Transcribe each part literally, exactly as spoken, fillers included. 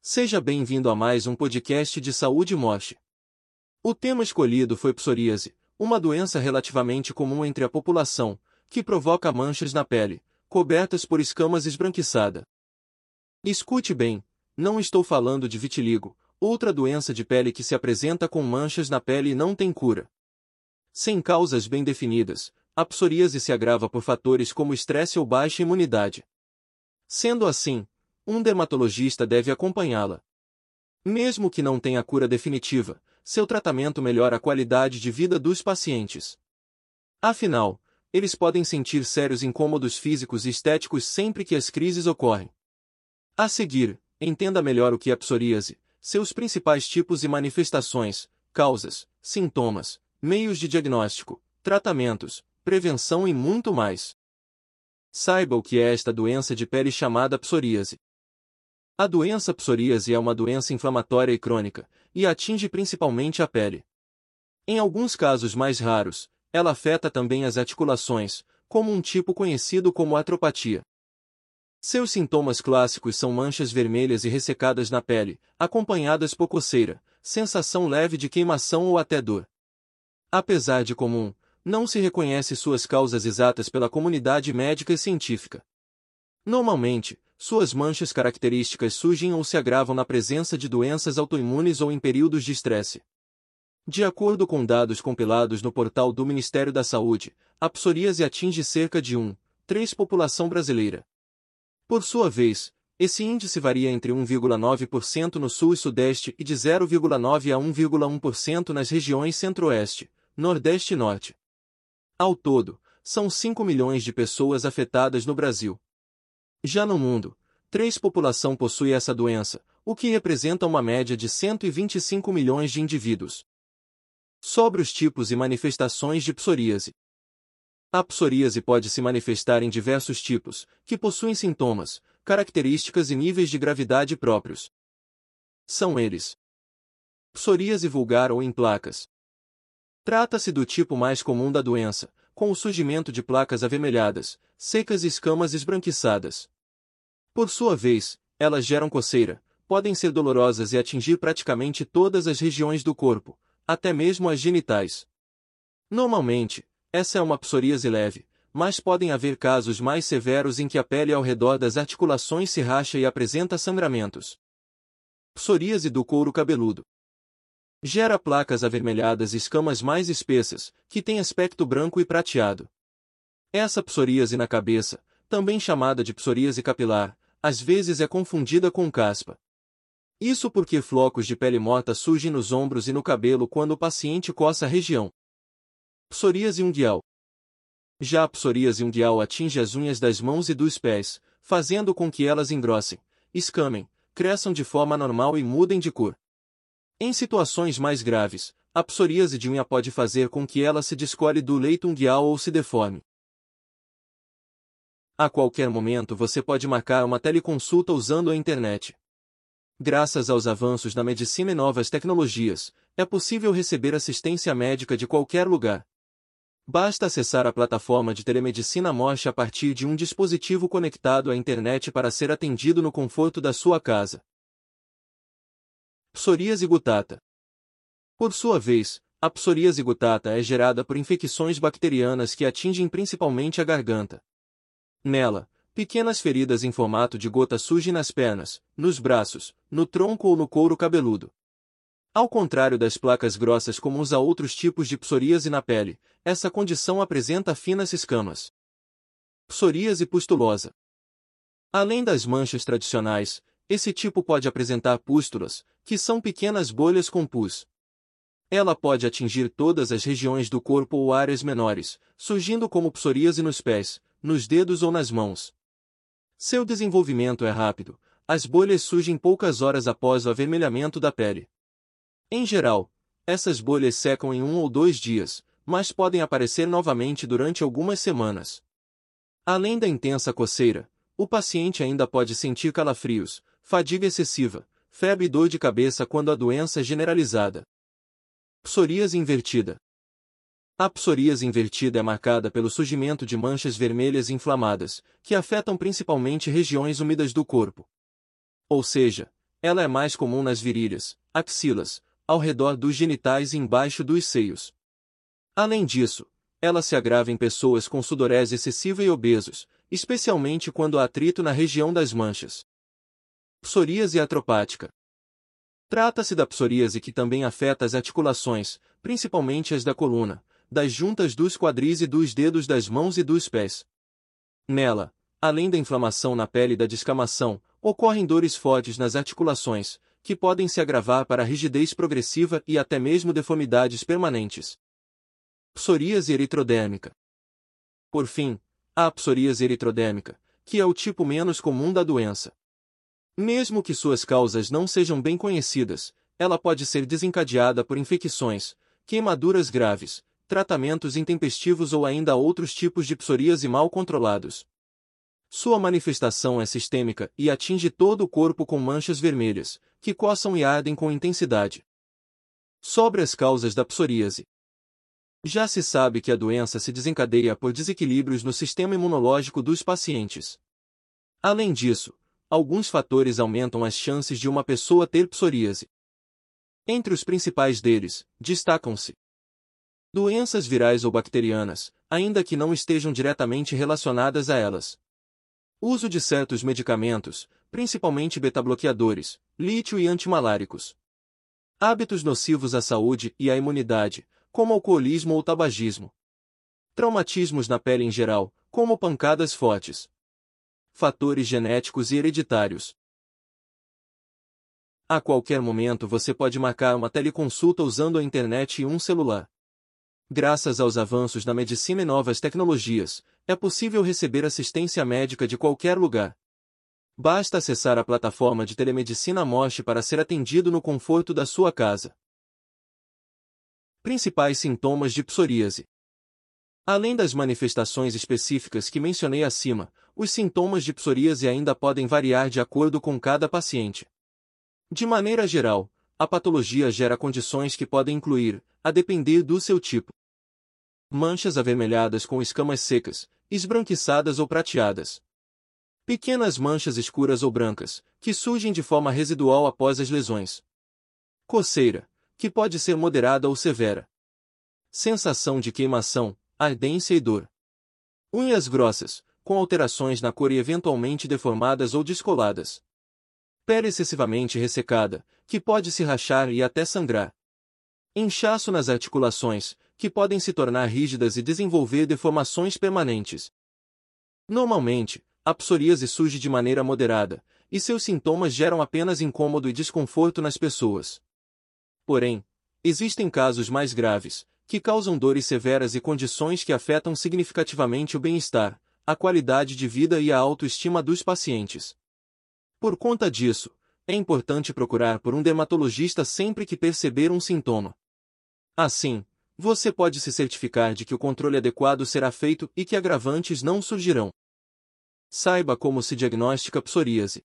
Seja bem-vindo a mais um podcast de saúde e morte. O tema escolhido foi psoríase, uma doença relativamente comum entre a população, que provoca manchas na pele, cobertas por escamas esbranquiçadas. Escute bem, não estou falando de vitiligo, outra doença de pele que se apresenta com manchas na pele e não tem cura. Sem causas bem definidas, a psoríase se agrava por fatores como estresse ou baixa imunidade. Sendo assim, um dermatologista deve acompanhá-la. Mesmo que não tenha cura definitiva, seu tratamento melhora a qualidade de vida dos pacientes. Afinal, eles podem sentir sérios incômodos físicos e estéticos sempre que as crises ocorrem. A seguir, entenda melhor o que é psoríase, seus principais tipos e manifestações, causas, sintomas, meios de diagnóstico, tratamentos, prevenção e muito mais. Saiba o que é esta doença de pele chamada psoríase. A doença psoríase é uma doença inflamatória e crônica, e atinge principalmente a pele. Em alguns casos mais raros, ela afeta também as articulações, como um tipo conhecido como atropatia. Seus sintomas clássicos são manchas vermelhas e ressecadas na pele, acompanhadas por coceira, sensação leve de queimação ou até dor. Apesar de comum, não se reconhece suas causas exatas pela comunidade médica e científica. Normalmente, suas manchas características surgem ou se agravam na presença de doenças autoimunes ou em períodos de estresse. De acordo com dados compilados no portal do Ministério da Saúde, a psoríase atinge cerca de um vírgula três por cento da população brasileira. Por sua vez, esse índice varia entre um vírgula nove por cento no sul e sudeste e de zero vírgula nove por cento a um vírgula um por cento nas regiões centro-oeste, nordeste e norte. Ao todo, são cinco milhões de pessoas afetadas no Brasil. Já no mundo, três população possui essa doença, o que representa uma média de cento e vinte e cinco milhões de indivíduos. Sobre os tipos e manifestações de psoríase. A psoríase pode se manifestar em diversos tipos, que possuem sintomas, características e níveis de gravidade próprios. São eles: psoríase vulgar ou em placas. Trata-se do tipo mais comum da doença, com o surgimento de placas avermelhadas, secas e escamas esbranquiçadas. Por sua vez, elas geram coceira, podem ser dolorosas e atingir praticamente todas as regiões do corpo, até mesmo as genitais. Normalmente, essa é uma psoríase leve, mas podem haver casos mais severos em que a pele ao redor das articulações se racha e apresenta sangramentos. Psoríase do couro cabeludo. Gera placas avermelhadas e escamas mais espessas, que têm aspecto branco e prateado. Essa psoríase na cabeça, também chamada de psoríase capilar, às vezes é confundida com caspa. Isso porque flocos de pele morta surgem nos ombros e no cabelo quando o paciente coça a região. Psoríase unguial. Já a psoríase unguial atinge as unhas das mãos e dos pés, fazendo com que elas engrossem, escamem, cresçam de forma anormal e mudem de cor. Em situações mais graves, a psoríase de unha pode fazer com que ela se descole do leito unguial ou se deforme. A qualquer momento você pode marcar uma teleconsulta usando a internet. Graças aos avanços na medicina e novas tecnologias, é possível receber assistência médica de qualquer lugar. Basta acessar a plataforma de telemedicina Morte a partir de um dispositivo conectado à internet para ser atendido no conforto da sua casa. Psoríase gutata. Por sua vez, a psoríase gutata é gerada por infecções bacterianas que atingem principalmente a garganta. Nela, pequenas feridas em formato de gota surgem nas pernas, nos braços, no tronco ou no couro cabeludo. Ao contrário das placas grossas comuns a outros tipos de psoríase na pele, essa condição apresenta finas escamas. Psoríase pustulosa. Além das manchas tradicionais, esse tipo pode apresentar pústulas, que são pequenas bolhas com pus. Ela pode atingir todas as regiões do corpo ou áreas menores, surgindo como psoríase nos pés, nos dedos ou nas mãos. Seu desenvolvimento é rápido, as bolhas surgem poucas horas após o avermelhamento da pele. Em geral, essas bolhas secam em um ou dois dias, mas podem aparecer novamente durante algumas semanas. Além da intensa coceira, o paciente ainda pode sentir calafrios, fadiga excessiva, febre e dor de cabeça quando a doença é generalizada. Psoríase invertida. A psoríase invertida é marcada pelo surgimento de manchas vermelhas inflamadas, que afetam principalmente regiões úmidas do corpo. Ou seja, ela é mais comum nas virilhas, axilas, ao redor dos genitais e embaixo dos seios. Além disso, ela se agrava em pessoas com sudorese excessiva e obesos, especialmente quando há atrito na região das manchas. Psoríase atropática. Trata-se da psoríase que também afeta as articulações, principalmente as da coluna, das juntas dos quadris e dos dedos das mãos e dos pés. Nela, além da inflamação na pele e da descamação, ocorrem dores fortes nas articulações, que podem se agravar para rigidez progressiva e até mesmo deformidades permanentes. Psoríase eritrodérmica. Por fim, há a psoríase eritrodérmica, que é o tipo menos comum da doença. Mesmo que suas causas não sejam bem conhecidas, ela pode ser desencadeada por infecções, queimaduras graves, tratamentos intempestivos ou ainda outros tipos de psoríase mal controlados. Sua manifestação é sistêmica e atinge todo o corpo com manchas vermelhas, que coçam e ardem com intensidade. Sobre as causas da psoríase. Já se sabe que a doença se desencadeia por desequilíbrios no sistema imunológico dos pacientes. Além disso, alguns fatores aumentam as chances de uma pessoa ter psoríase. Entre os principais deles, destacam-se doenças virais ou bacterianas, ainda que não estejam diretamente relacionadas a elas. Uso de certos medicamentos, principalmente beta-bloqueadores, lítio e antimaláricos. Hábitos nocivos à saúde e à imunidade, como alcoolismo ou tabagismo. Traumatismos na pele em geral, como pancadas fortes. Fatores genéticos e hereditários. A qualquer momento você pode marcar uma teleconsulta usando a internet e um celular. Graças aos avanços na medicina e novas tecnologias, é possível receber assistência médica de qualquer lugar. Basta acessar a plataforma de telemedicina Mosh para ser atendido no conforto da sua casa. Principais sintomas de psoríase. Além das manifestações específicas que mencionei acima, os sintomas de psoríase ainda podem variar de acordo com cada paciente. De maneira geral, a patologia gera condições que podem incluir, a depender do seu tipo, manchas avermelhadas com escamas secas, esbranquiçadas ou prateadas. Pequenas manchas escuras ou brancas, que surgem de forma residual após as lesões. Coceira, que pode ser moderada ou severa. Sensação de queimação, ardência e dor. Unhas grossas, com alterações na cor e eventualmente deformadas ou descoladas. Pele excessivamente ressecada, que pode se rachar e até sangrar. Inchaço nas articulações, que podem se tornar rígidas e desenvolver deformações permanentes. Normalmente, a psoríase surge de maneira moderada, e seus sintomas geram apenas incômodo e desconforto nas pessoas. Porém, existem casos mais graves, que causam dores severas e condições que afetam significativamente o bem-estar, a qualidade de vida e a autoestima dos pacientes. Por conta disso, é importante procurar por um dermatologista sempre que perceber um sintoma. Assim, você pode se certificar de que o controle adequado será feito e que agravantes não surgirão. Saiba como se diagnostica psoríase.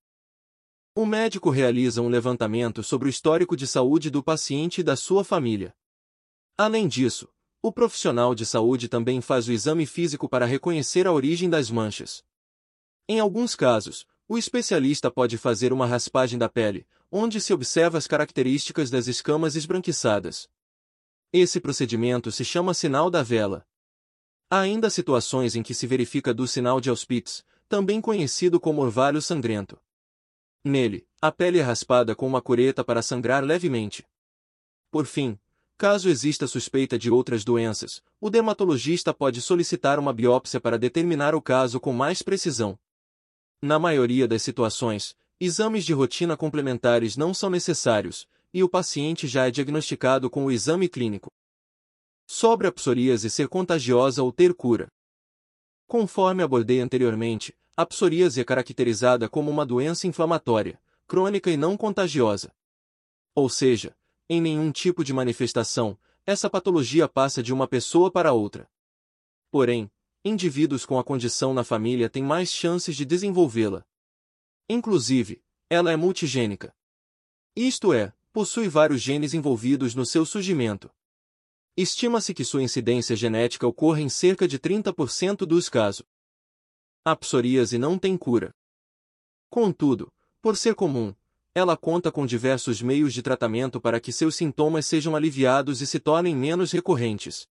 O médico realiza um levantamento sobre o histórico de saúde do paciente e da sua família. Além disso, o profissional de saúde também faz o exame físico para reconhecer a origem das manchas. Em alguns casos, o especialista pode fazer uma raspagem da pele, onde se observa as características das escamas esbranquiçadas. Esse procedimento se chama sinal da vela. Há ainda situações em que se verifica do sinal de Auspitz, também conhecido como orvalho sangrento. Nele, a pele é raspada com uma cureta para sangrar levemente. Por fim, caso exista suspeita de outras doenças, o dermatologista pode solicitar uma biópsia para determinar o caso com mais precisão. Na maioria das situações, exames de rotina complementares não são necessários, e o paciente já é diagnosticado com o exame clínico. Sobre a psoríase ser contagiosa ou ter cura. Conforme abordei anteriormente, a psoríase é caracterizada como uma doença inflamatória, crônica e não contagiosa. Ou seja, em nenhum tipo de manifestação, essa patologia passa de uma pessoa para outra. Porém, indivíduos com a condição na família têm mais chances de desenvolvê-la. Inclusive, ela é multigênica. Isto é, possui vários genes envolvidos no seu surgimento. Estima-se que sua incidência genética ocorra em cerca de trinta por cento dos casos. A psoríase não tem cura. Contudo, por ser comum, Ela conta com diversos meios de tratamento para que seus sintomas sejam aliviados e se tornem menos recorrentes.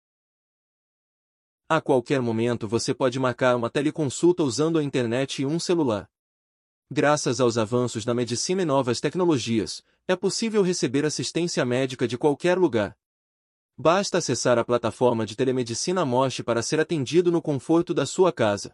A qualquer momento você pode marcar uma teleconsulta usando a internet e um celular. Graças aos avanços na medicina e novas tecnologias, é possível receber assistência médica de qualquer lugar. Basta acessar a plataforma de telemedicina Mosh para ser atendido no conforto da sua casa.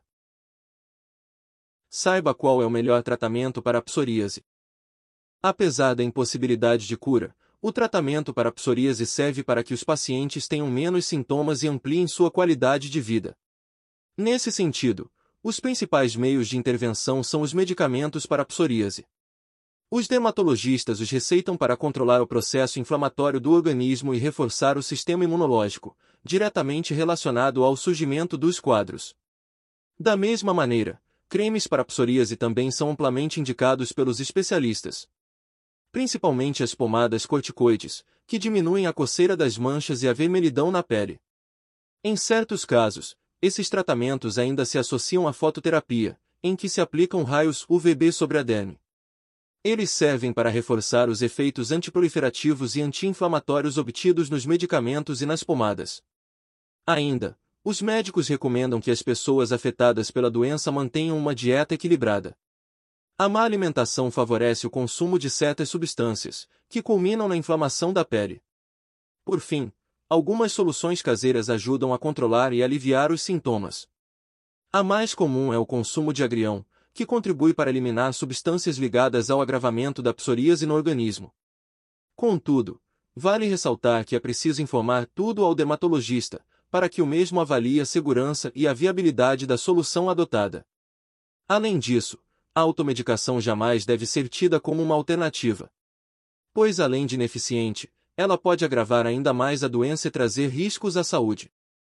Saiba qual é o melhor tratamento para a psoríase. Apesar da impossibilidade de cura, o tratamento para a psoríase serve para que os pacientes tenham menos sintomas e ampliem sua qualidade de vida. Nesse sentido, os principais meios de intervenção são os medicamentos para a psoríase. Os dermatologistas os receitam para controlar o processo inflamatório do organismo e reforçar o sistema imunológico, diretamente relacionado ao surgimento dos quadros. Da mesma maneira, cremes para a psoríase também são amplamente indicados pelos especialistas. Principalmente as pomadas corticoides, que diminuem a coceira das manchas e a vermelhidão na pele. Em certos casos, esses tratamentos ainda se associam à fototerapia, em que se aplicam raios U V B sobre a derme. Eles servem para reforçar os efeitos antiproliferativos e anti-inflamatórios obtidos nos medicamentos e nas pomadas. Ainda, os médicos recomendam que as pessoas afetadas pela doença mantenham uma dieta equilibrada. A má alimentação favorece o consumo de certas substâncias, que culminam na inflamação da pele. Por fim, algumas soluções caseiras ajudam a controlar e aliviar os sintomas. A mais comum é o consumo de agrião, que contribui para eliminar substâncias ligadas ao agravamento da psoríase no organismo. Contudo, vale ressaltar que é preciso informar tudo ao dermatologista, para que o mesmo avalie a segurança e a viabilidade da solução adotada. Além disso, a automedicação jamais deve ser tida como uma alternativa. Pois além de ineficiente, ela pode agravar ainda mais a doença e trazer riscos à saúde.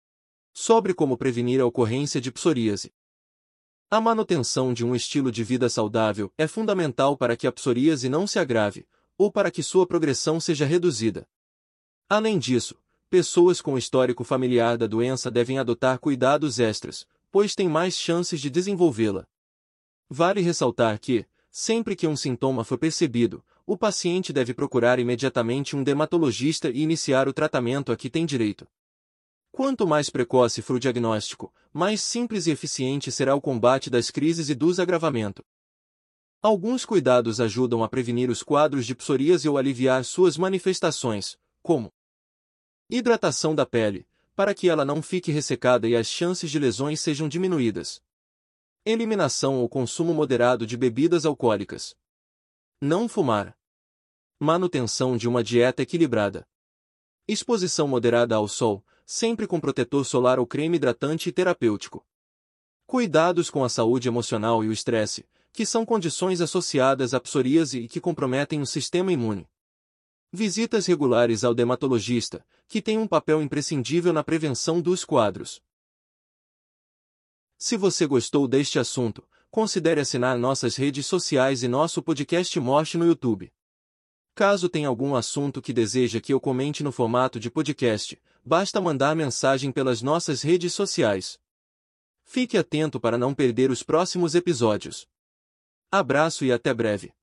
Sobre como prevenir a ocorrência de psoríase. A manutenção de um estilo de vida saudável é fundamental para que a psoríase não se agrave, ou para que sua progressão seja reduzida. Além disso, pessoas com histórico familiar da doença devem adotar cuidados extras, pois têm mais chances de desenvolvê-la. Vale ressaltar que, sempre que um sintoma for percebido, o paciente deve procurar imediatamente um dermatologista e iniciar o tratamento a que tem direito. Quanto mais precoce for o diagnóstico, mais simples e eficiente será o combate das crises e dos agravamentos. Alguns cuidados ajudam a prevenir os quadros de psoríase ou aliviar suas manifestações, como hidratação da pele, para que ela não fique ressecada e as chances de lesões sejam diminuídas. Eliminação ou consumo moderado de bebidas alcoólicas. Não fumar. Manutenção de uma dieta equilibrada. Exposição moderada ao sol, sempre com protetor solar ou creme hidratante e terapêutico. Cuidados com a saúde emocional e o estresse, que são condições associadas à psoríase e que comprometem o sistema imune. Visitas regulares ao dermatologista, que tem um papel imprescindível na prevenção dos quadros. Se você gostou deste assunto, considere assinar nossas redes sociais e nosso podcast Mosh no YouTube. Caso tenha algum assunto que deseja que eu comente no formato de podcast, basta mandar mensagem pelas nossas redes sociais. Fique atento para não perder os próximos episódios. Abraço e até breve.